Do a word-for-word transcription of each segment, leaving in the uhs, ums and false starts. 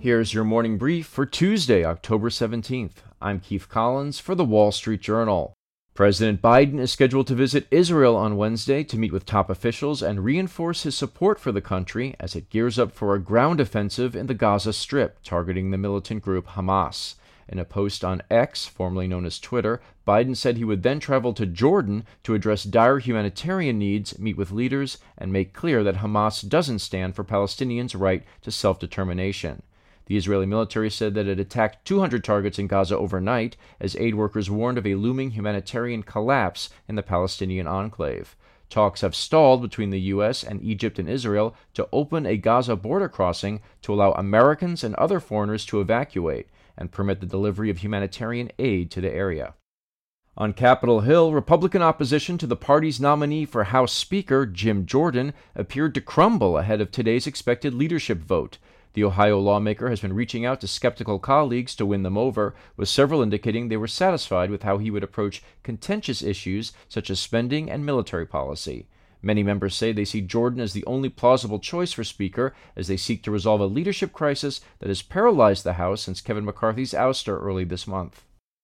Here's your morning brief for Tuesday, October seventeenth. I'm Keith Collins for The Wall Street Journal. President Biden is scheduled to visit Israel on Wednesday to meet with top officials and reinforce his support for the country as it gears up for a ground offensive in the Gaza Strip, targeting the militant group Hamas. In a post on X, formerly known as Twitter, Biden said he would then travel to Jordan to address dire humanitarian needs, meet with leaders, and make clear that Hamas doesn't stand for Palestinians' right to self-determination. The Israeli military said that it attacked two hundred targets in Gaza overnight as aid workers warned of a looming humanitarian collapse in the Palestinian enclave. Talks have stalled between the U S and Egypt and Israel to open a Gaza border crossing to allow Americans and other foreigners to evacuate and permit the delivery of humanitarian aid to the area. On Capitol Hill, Republican opposition to the party's nominee for House Speaker, Jim Jordan, appeared to crumble ahead of today's expected leadership vote. The Ohio lawmaker has been reaching out to skeptical colleagues to win them over, with several indicating they were satisfied with how he would approach contentious issues such as spending and military policy. Many members say they see Jordan as the only plausible choice for Speaker as they seek to resolve a leadership crisis that has paralyzed the House since Kevin McCarthy's ouster early this month.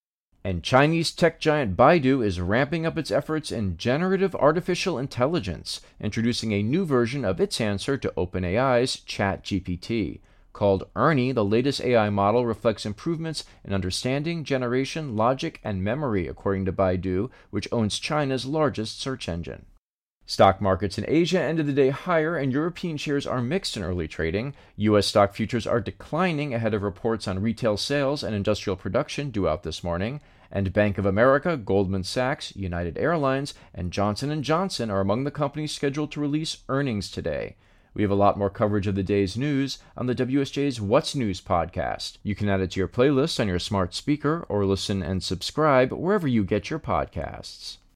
And Chinese tech giant Baidu is ramping up its efforts in generative artificial intelligence, introducing a new version of its answer to OpenAI's ChatGPT. Called Ernie, the latest A I model reflects improvements in understanding, generation, logic, and memory, according to Baidu, which owns China's largest search engine. Stock markets in Asia ended the day higher, and European shares are mixed in early trading. U S stock futures are declining ahead of reports on retail sales and industrial production due out this morning. And Bank of America, Goldman Sachs, United Airlines, and Johnson and Johnson are among the companies scheduled to release earnings today. We have a lot more coverage of the day's news on the W S J's What's News podcast. You can add it to your playlist on your smart speaker or listen and subscribe wherever you get your podcasts.